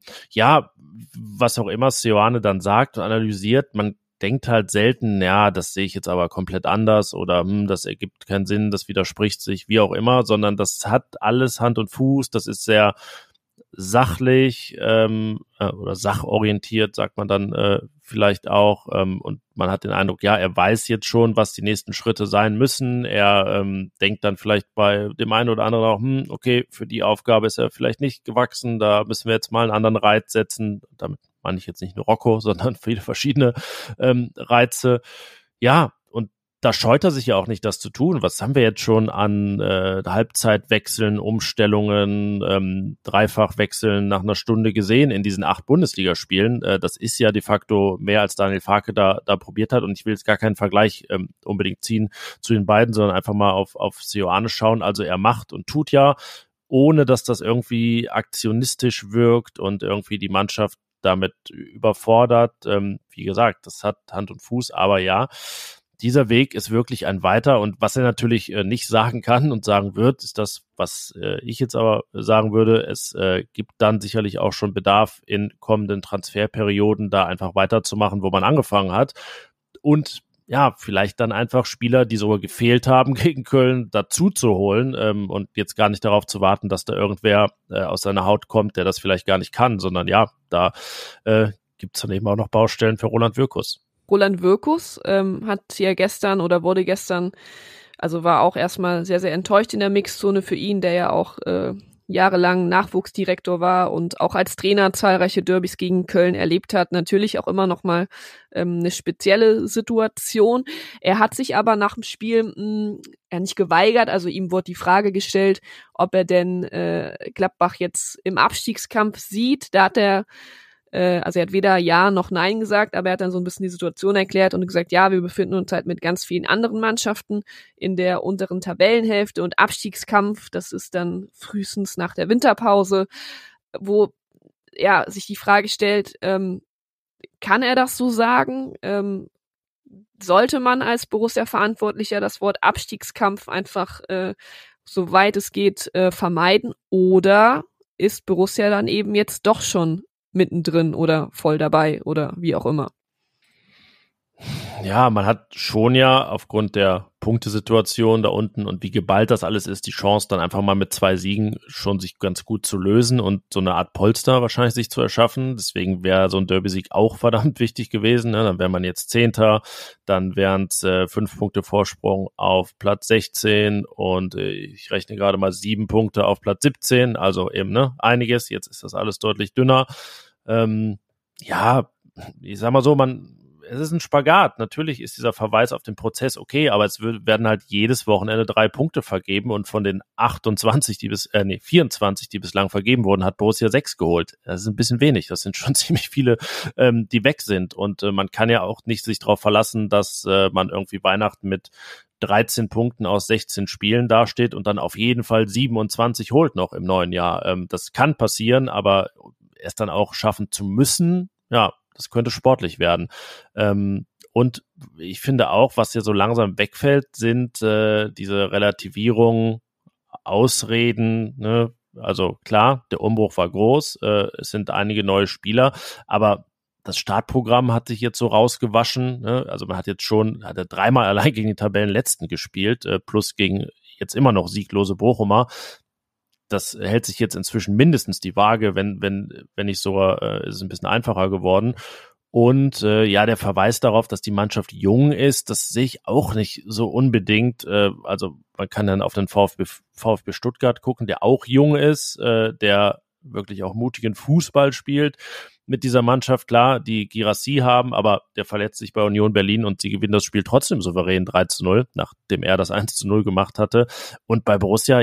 was auch immer Seoane dann sagt und analysiert, man denkt halt selten, ja, das sehe ich jetzt aber komplett anders oder das ergibt keinen Sinn, das widerspricht sich, wie auch immer, sondern das hat alles Hand und Fuß. Das ist sehr sachlich oder sachorientiert, sagt man dann vielleicht auch. Und man hat den Eindruck, ja, er weiß jetzt schon, was die nächsten Schritte sein müssen. Er denkt dann vielleicht bei dem einen oder anderen auch, okay, für die Aufgabe ist er vielleicht nicht gewachsen, da müssen wir jetzt mal einen anderen Reiz setzen. Damit meine ich jetzt nicht nur Rocco, sondern viele verschiedene Reize. Ja, und da scheut er sich ja auch nicht, das zu tun. Was haben wir jetzt schon an Halbzeitwechseln, Umstellungen, Dreifachwechseln nach einer Stunde gesehen in diesen 8 Bundesligaspielen? Das ist ja de facto mehr, als Daniel Farke da probiert hat. Und ich will jetzt gar keinen Vergleich unbedingt ziehen zu den beiden, sondern einfach mal auf Seoane schauen. Also er macht und tut ja, ohne dass das irgendwie aktionistisch wirkt und irgendwie die Mannschaft damit überfordert. Wie gesagt, das hat Hand und Fuß, aber ja, dieser Weg ist wirklich ein weiter, und was er natürlich nicht sagen kann und sagen wird, ist das, was ich jetzt aber sagen würde, es gibt dann sicherlich auch schon Bedarf in kommenden Transferperioden, da einfach weiterzumachen, wo man angefangen hat, und ja, vielleicht dann einfach Spieler, die sogar gefehlt haben gegen Köln, dazu zu holen und jetzt gar nicht darauf zu warten, dass da irgendwer aus seiner Haut kommt, der das vielleicht gar nicht kann, sondern ja, da gibt es dann eben auch noch Baustellen für Roland Wirkus. Roland Wirkus hat ja gestern oder wurde gestern, also war auch erstmal sehr, sehr enttäuscht in der Mixzone für ihn, der ja auch jahrelang Nachwuchsdirektor war und auch als Trainer zahlreiche Derbys gegen Köln erlebt hat. Natürlich auch immer noch mal eine spezielle Situation. Er hat sich aber nach dem Spiel nicht geweigert, also ihm wurde die Frage gestellt, ob er denn Gladbach jetzt im Abstiegskampf sieht. Da hat er hat weder Ja noch Nein gesagt, aber er hat dann so ein bisschen die Situation erklärt und gesagt, ja, wir befinden uns halt mit ganz vielen anderen Mannschaften in der unteren Tabellenhälfte, und Abstiegskampf, das ist dann frühestens nach der Winterpause, wo sich die Frage stellt, kann er das so sagen? Sollte man als Borussia-Verantwortlicher das Wort Abstiegskampf einfach soweit es geht vermeiden, oder ist Borussia dann eben jetzt doch schon mittendrin oder voll dabei oder wie auch immer? Ja, man hat schon ja aufgrund der Punktesituation da unten und wie geballt das alles ist, die Chance dann einfach mal mit 2 Siegen schon sich ganz gut zu lösen und so eine Art Polster wahrscheinlich sich zu erschaffen. Deswegen wäre so ein Derby-Sieg auch verdammt wichtig gewesen. Ne? Dann wäre man jetzt 10., dann wären es 5 Punkte Vorsprung auf Platz 16 und ich rechne gerade mal 7 Punkte auf Platz 17. Also eben einiges. Jetzt ist das alles deutlich dünner. Ich sag mal so, es ist ein Spagat. Natürlich ist dieser Verweis auf den Prozess okay, aber es werden halt jedes Wochenende 3 Punkte vergeben, und von den 24, 24, die bislang vergeben wurden, hat Borussia 6 geholt. Das ist ein bisschen wenig. Das sind schon ziemlich viele, die weg sind, und man kann ja auch nicht sich darauf verlassen, dass man irgendwie Weihnachten mit 13 Punkten aus 16 Spielen dasteht und dann auf jeden Fall 27 holt noch im neuen Jahr. Das kann passieren, aber es dann auch schaffen zu müssen, ja, das könnte sportlich werden. Und ich finde auch, was hier so langsam wegfällt, sind diese Relativierungen, Ausreden. Ne? Also klar, der Umbruch war groß, es sind einige neue Spieler, aber das Startprogramm hat sich jetzt so rausgewaschen. Ne? Also man hat er 3-mal allein gegen die Tabellenletzten gespielt, plus gegen jetzt immer noch sieglose Bochumer. Das hält sich jetzt inzwischen mindestens die Waage, wenn nicht sogar, ist es ein bisschen einfacher geworden. Und der Verweis darauf, dass die Mannschaft jung ist, das sehe ich auch nicht so unbedingt. Also man kann dann auf den VfB Stuttgart gucken, der auch jung ist, der wirklich auch mutigen Fußball spielt mit dieser Mannschaft. Klar, die Guirassy haben, aber der verletzt sich bei Union Berlin und sie gewinnen das Spiel trotzdem souverän 3-0, nachdem er das 1-0 gemacht hatte. Und bei Borussia, ja,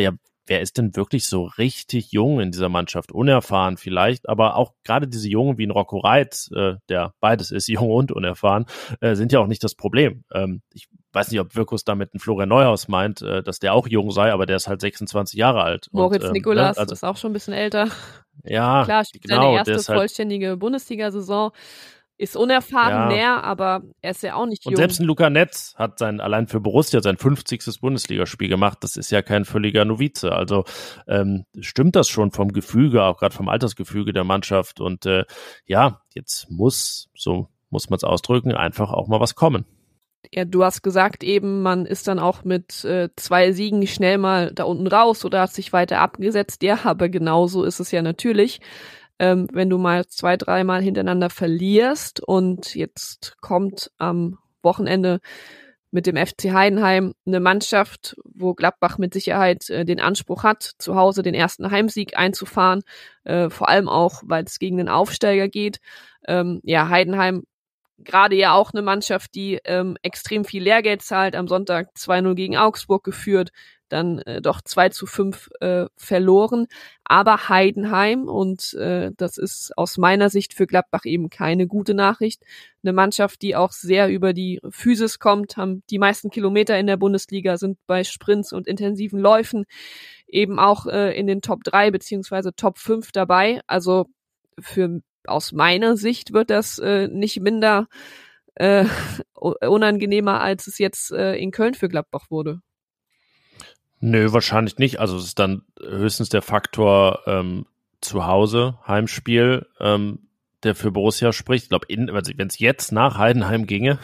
wer ist denn wirklich so richtig jung in dieser Mannschaft? Unerfahren vielleicht, aber auch gerade diese Jungen wie ein Rocco Reitz, der beides ist, jung und unerfahren, sind ja auch nicht das Problem. Ich weiß nicht, ob Wirkus damit einen Florian Neuhaus meint, dass der auch jung sei, aber der ist halt 26 Jahre alt. Moritz Nikolas ist auch schon ein bisschen älter. Ja, klar, genau. Seine erste vollständige Bundesliga-Saison. Ist unerfahren mehr, aber er ist ja auch nicht jung. Und selbst ein Luca Netz hat allein für Borussia sein 50. Bundesligaspiel gemacht. Das ist ja kein völliger Novize. Also stimmt das schon vom Gefüge, auch gerade vom Altersgefüge der Mannschaft. Und jetzt muss man es ausdrücken, einfach auch mal was kommen. Ja, du hast gesagt eben, man ist dann auch mit 2 Siegen schnell mal da unten raus oder hat sich weiter abgesetzt. Ja, aber genauso ist es ja natürlich. Wenn du mal 2-3 Mal hintereinander verlierst und jetzt kommt am Wochenende mit dem FC Heidenheim eine Mannschaft, wo Gladbach mit Sicherheit den Anspruch hat, zu Hause den ersten Heimsieg einzufahren, vor allem auch, weil es gegen den Aufsteiger geht. Heidenheim gerade ja auch eine Mannschaft, die extrem viel Lehrgeld zahlt, am Sonntag 2-0 gegen Augsburg geführt, dann doch 2-5 verloren. Aber Heidenheim, und das ist aus meiner Sicht für Gladbach eben keine gute Nachricht, eine Mannschaft, die auch sehr über die Physis kommt, haben die meisten Kilometer in der Bundesliga, sind bei Sprints und intensiven Läufen eben auch in den Top 3 beziehungsweise Top 5 dabei. Also aus meiner Sicht wird das nicht minder unangenehmer, als es jetzt in Köln für Gladbach wurde. Nö, wahrscheinlich nicht. Also es ist dann höchstens der Faktor zu Hause, Heimspiel, der für Borussia spricht. Ich glaube, wenn es jetzt nach Heidenheim ginge,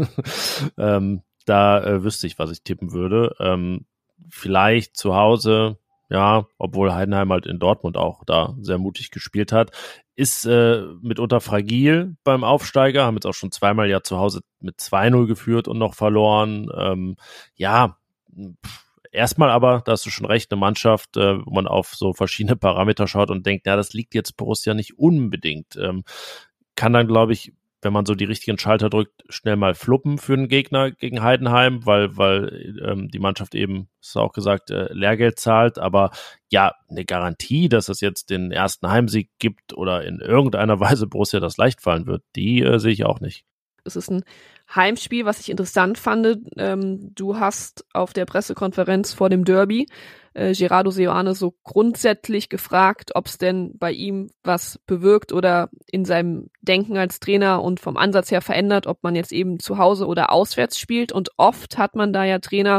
da wüsste ich, was ich tippen würde. Vielleicht zu Hause, ja, obwohl Heidenheim halt in Dortmund auch da sehr mutig gespielt hat, ist mitunter fragil beim Aufsteiger, haben jetzt auch schon zweimal ja zu Hause mit 2-0 geführt und noch verloren. Erstmal aber, da hast du schon recht, eine Mannschaft, wo man auf so verschiedene Parameter schaut und denkt, ja, das liegt jetzt Borussia nicht unbedingt. Kann dann, glaube ich, wenn man so die richtigen Schalter drückt, schnell mal fluppen für einen Gegner gegen Heidenheim, weil die Mannschaft eben, ist auch gesagt, Lehrgeld zahlt. Aber ja, eine Garantie, dass es jetzt den ersten Heimsieg gibt oder in irgendeiner Weise Borussia das leicht fallen wird, die sehe ich auch nicht. Es ist ein Heimspiel, was ich interessant fand. Du hast auf der Pressekonferenz vor dem Derby Gerardo Seoane so grundsätzlich gefragt, ob es denn bei ihm was bewirkt oder in seinem Denken als Trainer und vom Ansatz her verändert, ob man jetzt eben zu Hause oder auswärts spielt. Und oft hat man da ja Trainer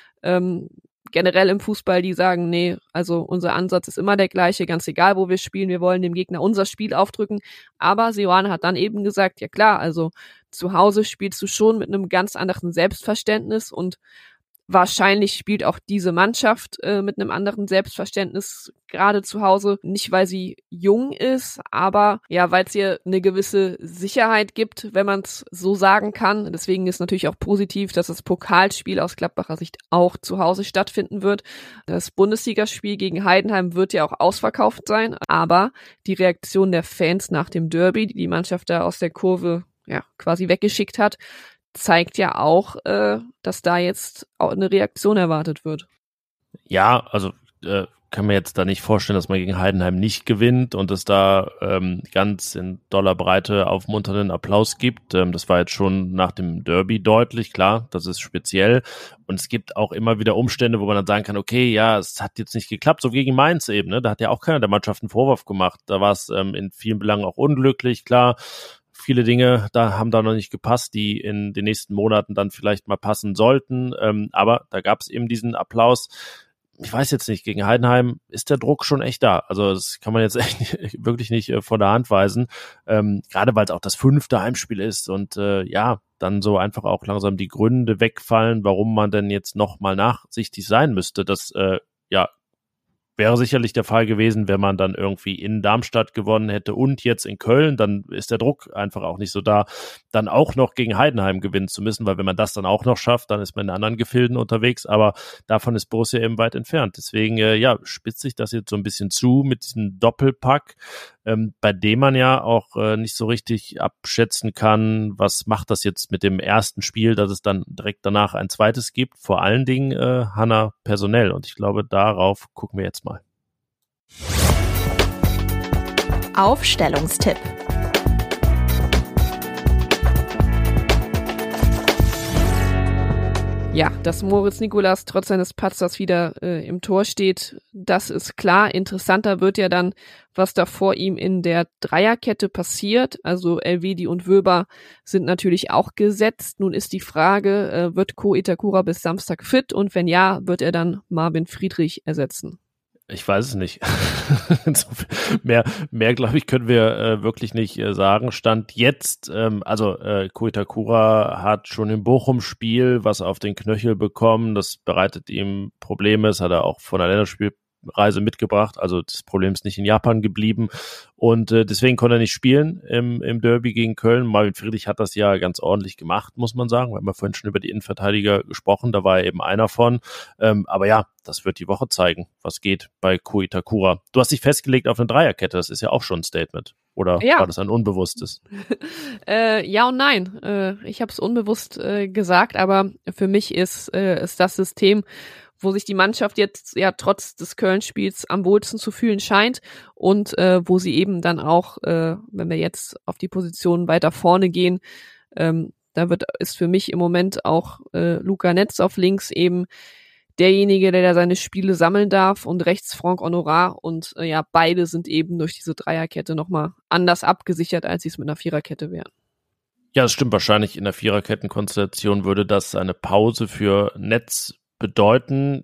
generell im Fußball, die sagen, nee, also unser Ansatz ist immer der gleiche, ganz egal, wo wir spielen, wir wollen dem Gegner unser Spiel aufdrücken. Aber Seoane hat dann eben gesagt, ja klar, also zu Hause spielst du schon mit einem ganz anderen Selbstverständnis und wahrscheinlich spielt auch diese Mannschaft mit einem anderen Selbstverständnis gerade zu Hause, nicht weil sie jung ist, aber ja, weil es ihr eine gewisse Sicherheit gibt, wenn man es so sagen kann. Deswegen ist natürlich auch positiv, dass das Pokalspiel aus Gladbacher Sicht auch zu Hause stattfinden wird. Das Bundesligaspiel gegen Heidenheim wird ja auch ausverkauft sein, aber die Reaktion der Fans nach dem Derby, die Mannschaft da aus der Kurve quasi weggeschickt hat, zeigt ja auch, dass da jetzt auch eine Reaktion erwartet wird. Ja, also kann mir jetzt da nicht vorstellen, dass man gegen Heidenheim nicht gewinnt und es da ganz in doller Breite aufmunternden Applaus gibt. Das war jetzt schon nach dem Derby deutlich, klar, das ist speziell. Und es gibt auch immer wieder Umstände, wo man dann sagen kann, okay, ja, es hat jetzt nicht geklappt, so gegen Mainz eben, ne? Da hat ja auch keiner der Mannschaft einen Vorwurf gemacht. Da war es in vielen Belangen auch unglücklich, klar. Viele Dinge haben da noch nicht gepasst, die in den nächsten Monaten dann vielleicht mal passen sollten. Aber da gab es eben diesen Applaus. Ich weiß jetzt nicht, gegen Heidenheim ist der Druck schon echt da. Also das kann man jetzt echt wirklich nicht von der Hand weisen. Gerade weil es auch das 5. Heimspiel ist und dann so einfach auch langsam die Gründe wegfallen, warum man denn jetzt noch mal nachsichtig sein müsste. Das wäre sicherlich der Fall gewesen, wenn man dann irgendwie in Darmstadt gewonnen hätte und jetzt in Köln, dann ist der Druck einfach auch nicht so da, dann auch noch gegen Heidenheim gewinnen zu müssen, weil wenn man das dann auch noch schafft, dann ist man in anderen Gefilden unterwegs, aber davon ist Borussia eben weit entfernt. Deswegen, spitzt sich das jetzt so ein bisschen zu mit diesem Doppelpack. bei dem man ja auch nicht so richtig abschätzen kann, was macht das jetzt mit dem ersten Spiel, dass es dann direkt danach ein zweites gibt. Vor allen Dingen Hanna personell. Und ich glaube, darauf gucken wir jetzt mal. Aufstellungstipp. Ja, dass Moritz Nicolas trotz seines Patzers wieder im Tor steht, das ist klar. Interessanter wird ja dann, was da vor ihm in der Dreierkette passiert. Also Elvedi und Wöber sind natürlich auch gesetzt. Nun ist die Frage, wird Ko Itakura bis Samstag fit? Und wenn ja, wird er dann Marvin Friedrich ersetzen? Ich weiß es nicht. mehr glaube ich, können wir wirklich nicht sagen. Stand jetzt, Ko Itakura hat schon im Bochum-Spiel was auf den Knöchel bekommen. Das bereitet ihm Probleme. Das hat er auch von der Länderspielreise mitgebracht. Also das Problem ist nicht in Japan geblieben. Und deswegen konnte er nicht spielen im Derby gegen Köln. Marvin Friedrich hat das ja ganz ordentlich gemacht, muss man sagen. Wir haben ja vorhin schon über die Innenverteidiger gesprochen. Da war er eben einer von. Aber ja, das wird die Woche zeigen, was geht bei Ko Itakura. Du hast dich festgelegt auf eine Dreierkette. Das ist ja auch schon ein Statement. Oder war das ein unbewusstes? Ja und nein. Ich habe es unbewusst gesagt, aber für mich ist das System, wo sich die Mannschaft jetzt ja trotz des Köln-Spiels am wohlsten zu fühlen scheint und wo sie eben dann auch, wenn wir jetzt auf die Positionen weiter vorne gehen, ist für mich im Moment auch Luca Netz auf links eben derjenige, der da seine Spiele sammeln darf und rechts Franck Honorat und beide sind eben durch diese Dreierkette nochmal anders abgesichert, als sie es mit einer Viererkette wären. Ja, das stimmt. Wahrscheinlich in der Viererkettenkonstellation würde das eine Pause für Netz bedeuten.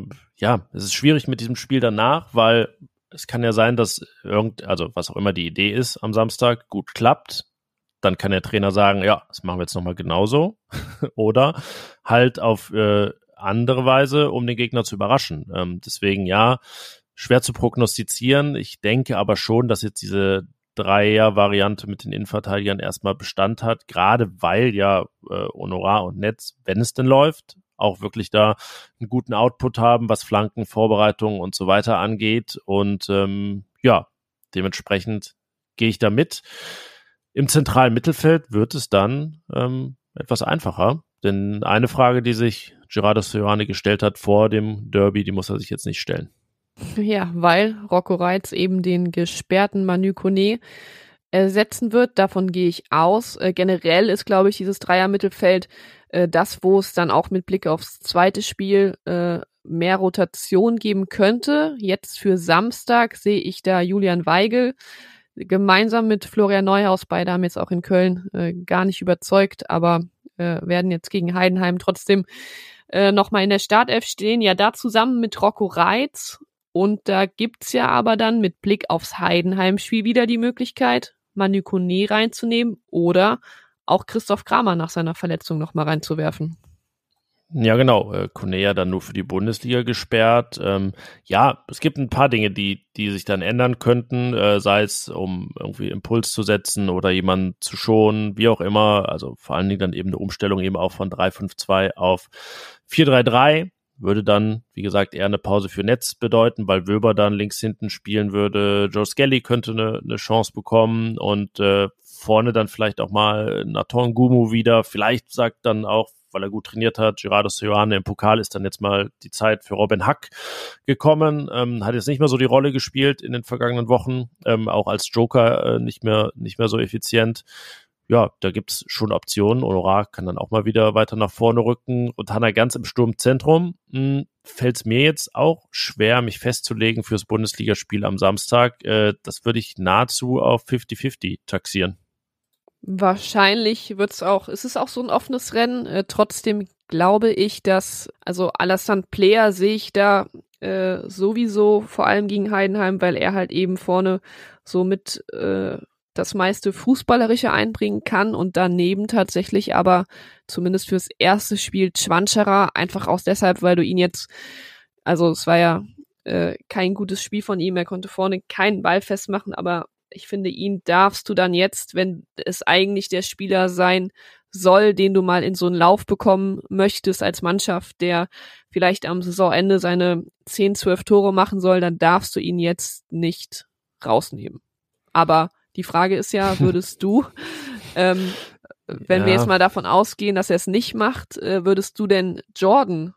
Es ist schwierig mit diesem Spiel danach, weil es kann ja sein, dass was auch immer die Idee ist am Samstag, gut klappt. Dann kann der Trainer sagen, ja, das machen wir jetzt nochmal genauso. Oder halt auf andere Weise, um den Gegner zu überraschen. Deswegen schwer zu prognostizieren. Ich denke aber schon, dass jetzt diese Dreier-Variante mit den Innenverteidigern erstmal Bestand hat, gerade weil Honorat und Netz, wenn es denn läuft, auch wirklich da einen guten Output haben, was Flanken, Vorbereitungen und so weiter angeht. Und dementsprechend gehe ich da mit. Im zentralen Mittelfeld wird es dann etwas einfacher, denn eine Frage, die sich Gerardo Seoane gestellt hat vor dem Derby, die muss er sich jetzt nicht stellen. Ja, weil Rocco Reitz eben den gesperrten Manu Kone ersetzen wird. Davon gehe ich aus. Generell ist, glaube ich, dieses Dreier-Mittelfeld das, wo es dann auch mit Blick aufs zweite Spiel mehr Rotation geben könnte. Jetzt für Samstag sehe ich da Julian Weigl gemeinsam mit Florian Neuhaus. Beide haben jetzt auch in Köln gar nicht überzeugt, aber werden jetzt gegen Heidenheim trotzdem nochmal in der Startelf stehen. Ja, da zusammen mit Rocco Reitz. Und da gibt's ja aber dann mit Blick aufs Heidenheim-Spiel wieder die Möglichkeit, Manu Kone reinzunehmen oder auch Christoph Kramer nach seiner Verletzung nochmal reinzuwerfen. Ja, genau. Kone ja dann nur für die Bundesliga gesperrt. Es gibt ein paar Dinge, die sich dann ändern könnten, sei es, um irgendwie Impuls zu setzen oder jemanden zu schonen, wie auch immer. Also vor allen Dingen dann eben eine Umstellung eben auch von 3-5-2 auf 4-3-3. Würde dann, wie gesagt, eher eine Pause für Netz bedeuten, weil Wöber dann links hinten spielen würde. Joe Skelly könnte eine Chance bekommen und vorne dann vielleicht auch mal Nathan Gumu wieder. Vielleicht sagt dann auch, weil er gut trainiert hat, Gerardo Seoane im Pokal ist dann jetzt mal die Zeit für Robin Hack gekommen. Hat jetzt nicht mehr so die Rolle gespielt in den vergangenen Wochen, auch als Joker nicht mehr so effizient. Ja, da gibt's schon Optionen. Honorat kann dann auch mal wieder weiter nach vorne rücken. Und Hanna ganz im Sturmzentrum fällt es mir jetzt auch schwer, mich festzulegen fürs Bundesligaspiel am Samstag. Das würde ich nahezu auf 50-50 taxieren. Wahrscheinlich ist es auch so ein offenes Rennen. Trotzdem glaube ich, dass, Alassane Player sehe ich da sowieso vor allem gegen Heidenheim, weil er halt eben vorne so mit das meiste Fußballerische einbringen kann und daneben tatsächlich aber zumindest fürs erste Spiel Schwanscherer, einfach aus deshalb, weil du ihn jetzt, es war ja kein gutes Spiel von ihm, er konnte vorne keinen Ball festmachen, aber ich finde, ihn darfst du dann jetzt, wenn es eigentlich der Spieler sein soll, den du mal in so einen Lauf bekommen möchtest als Mannschaft, der vielleicht am Saisonende seine 10, 12 Tore machen soll, dann darfst du ihn jetzt nicht rausnehmen. Aber die Frage ist ja, würdest du, wenn wir jetzt mal davon ausgehen, dass er es nicht macht, würdest du denn Jordan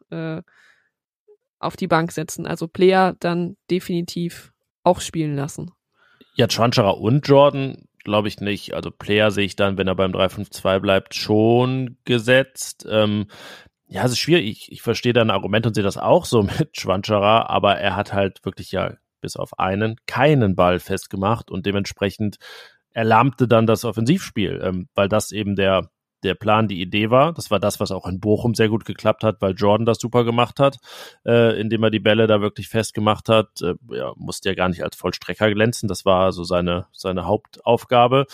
auf die Bank setzen? Also Player dann definitiv auch spielen lassen? Ja, Čvančara und Jordan glaube ich nicht. Also Player sehe ich dann, wenn er beim 3-5-2 bleibt, schon gesetzt. Ja, es ist schwierig. Ich verstehe dein Argument und sehe das auch so mit Čvančara, aber er hat halt wirklich ja bis auf einen keinen Ball festgemacht und dementsprechend erlahmte dann das Offensivspiel, weil das eben der Plan, die Idee war. Das war das, was auch in Bochum sehr gut geklappt hat, weil Jordan das super gemacht hat, indem er die Bälle da wirklich festgemacht hat. Musste ja gar nicht als Vollstrecker glänzen. Das war so seine Hauptaufgabe.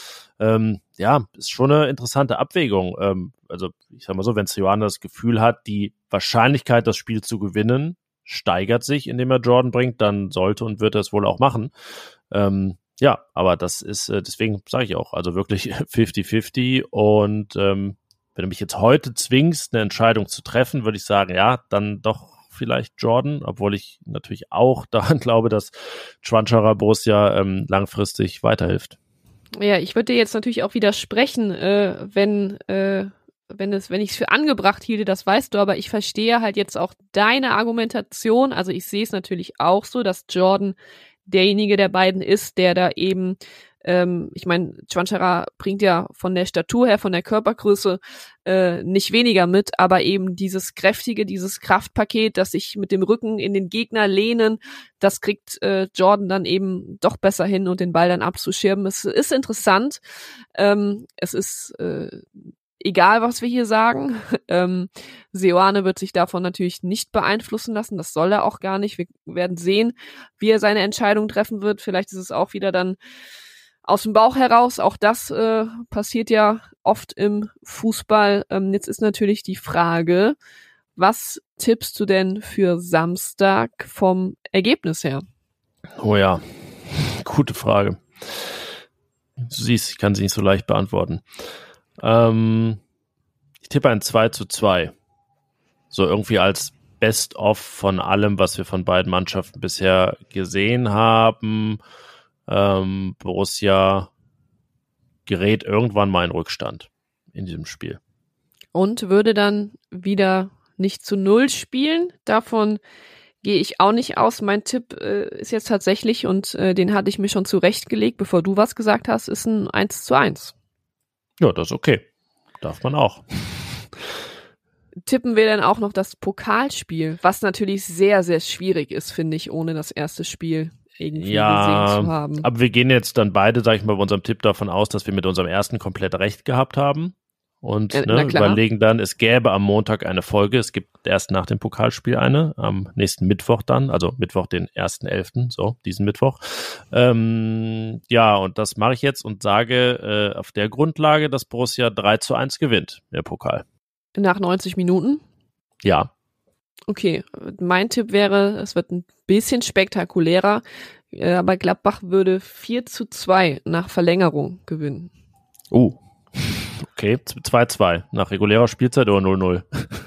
Ist schon eine interessante Abwägung. Also ich sag mal so, wenn Seoane das Gefühl hat, die Wahrscheinlichkeit, das Spiel zu gewinnen, steigert sich, indem er Jordan bringt, dann sollte und wird er es wohl auch machen. Ja, aber das ist, deswegen sage ich auch, also wirklich 50-50 und wenn du mich jetzt heute zwingst, eine Entscheidung zu treffen, würde ich sagen, ja, dann doch vielleicht Jordan, obwohl ich natürlich auch daran glaube, dass Čvančara Borussia langfristig weiterhilft. Ja, ich würde dir jetzt natürlich auch widersprechen, wenn ich es für angebracht hielte, das weißt du, aber ich verstehe halt jetzt auch deine Argumentation, also ich sehe es natürlich auch so, dass Jordan derjenige der beiden ist, der da eben, ich meine, Čvančara bringt ja von der Statur her, von der Körpergröße nicht weniger mit, aber eben dieses kräftige, dieses Kraftpaket, das sich mit dem Rücken in den Gegner lehnen, das kriegt Jordan dann eben doch besser hin und den Ball dann abzuschirmen. Es ist interessant, es ist egal, was wir hier sagen. Seoane wird sich davon natürlich nicht beeinflussen lassen. Das soll er auch gar nicht. Wir werden sehen, wie er seine Entscheidung treffen wird. Vielleicht ist es auch wieder dann aus dem Bauch heraus. Auch das passiert ja oft im Fußball. Jetzt ist natürlich die Frage, was tippst du denn für Samstag vom Ergebnis her? Oh ja, gute Frage. Du siehst, ich kann sie nicht so leicht beantworten. Ich tippe ein 2-2. So irgendwie als Best-of von allem, was wir von beiden Mannschaften bisher gesehen haben. Borussia gerät irgendwann mal in Rückstand in diesem Spiel. Und würde dann wieder nicht zu 0 spielen. Davon gehe ich auch nicht aus. Mein Tipp ist jetzt tatsächlich, und den hatte ich mir schon zurechtgelegt, bevor du was gesagt hast, ist ein 1-1. Ja, das ist okay. Darf man auch. Tippen wir dann auch noch das Pokalspiel, was natürlich sehr, sehr schwierig ist, finde ich, ohne das erste Spiel irgendwie gesehen zu haben. Aber wir gehen jetzt dann beide, sag ich mal, bei unserem Tipp davon aus, dass wir mit unserem ersten komplett recht gehabt haben. Und überlegen dann, es gäbe am Montag eine Folge. Es gibt erst nach dem Pokalspiel eine, am nächsten Mittwoch dann, also Mittwoch, den 1.11., so, diesen Mittwoch. Ja, und das mache ich jetzt und sage auf der Grundlage, dass Borussia 3-1 gewinnt, der Pokal. Nach 90 Minuten? Ja. Okay, mein Tipp wäre, es wird ein bisschen spektakulärer, aber Gladbach würde 4-2 nach Verlängerung gewinnen. Okay, 2-2 nach regulärer Spielzeit oder 0-0?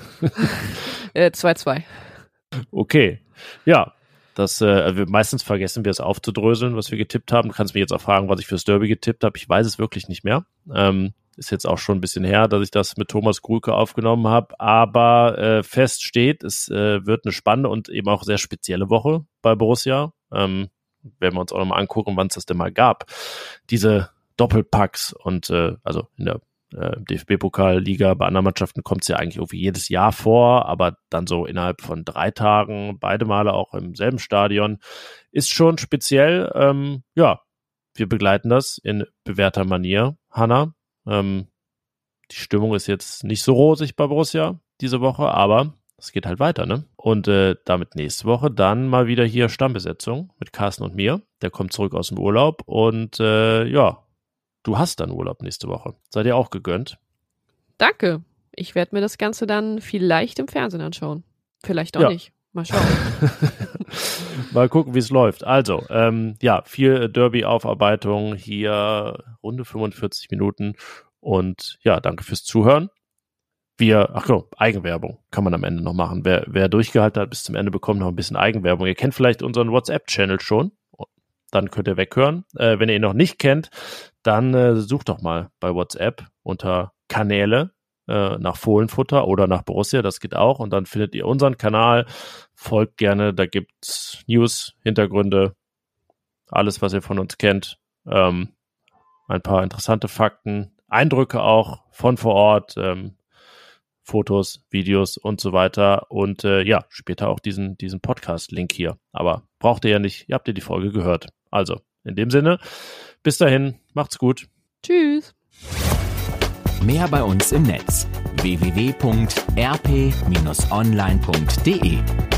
2-2. Okay, ja, das meistens vergessen wir es aufzudröseln, was wir getippt haben. Du kannst mich jetzt auch fragen, was ich fürs Derby getippt habe. Ich weiß es wirklich nicht mehr. Ist jetzt auch schon ein bisschen her, dass ich das mit Thomas Grüke aufgenommen habe. Aber fest steht, es wird eine spannende und eben auch sehr spezielle Woche bei Borussia. Werden wir uns auch nochmal angucken, wann es das denn mal gab. Diese Doppelpacks und also in der DFB-Pokal-Liga, bei anderen Mannschaften kommt es ja eigentlich irgendwie jedes Jahr vor, aber dann so innerhalb von 3 Tagen, beide Male auch im selben Stadion, ist schon speziell. Ja, wir begleiten das in bewährter Manier. Hanna, die Stimmung ist jetzt nicht so rosig bei Borussia diese Woche, aber es geht halt weiter, ne? Und damit nächste Woche dann mal wieder hier Stammbesetzung mit Carsten und mir. Der kommt zurück aus dem Urlaub und ja, du hast dann Urlaub nächste Woche. Seid ihr auch gegönnt? Danke. Ich werde mir das Ganze dann vielleicht im Fernsehen anschauen. Vielleicht auch nicht. Mal schauen. Mal gucken, wie es läuft. Also, ja, viel Derby-Aufarbeitung hier, Runde 45 Minuten. Und ja, danke fürs Zuhören. Eigenwerbung kann man am Ende noch machen. Wer durchgehalten hat bis zum Ende, bekommt noch ein bisschen Eigenwerbung. Ihr kennt vielleicht unseren WhatsApp-Channel schon. dann könnt ihr weghören. Wenn ihr ihn noch nicht kennt, dann sucht doch mal bei WhatsApp unter Kanäle nach Fohlenfutter oder nach Borussia, das geht auch. Und dann findet ihr unseren Kanal, folgt gerne, da gibt's News, Hintergründe, alles, was ihr von uns kennt. Ein paar interessante Fakten, Eindrücke auch von vor Ort, Fotos, Videos und so weiter. Und später auch diesen Podcast-Link hier. Aber braucht ihr ja nicht, ihr habt ja die Folge gehört. Also, in dem Sinne, bis dahin, macht's gut. Tschüss. Mehr bei uns im Netz: www.rp-online.de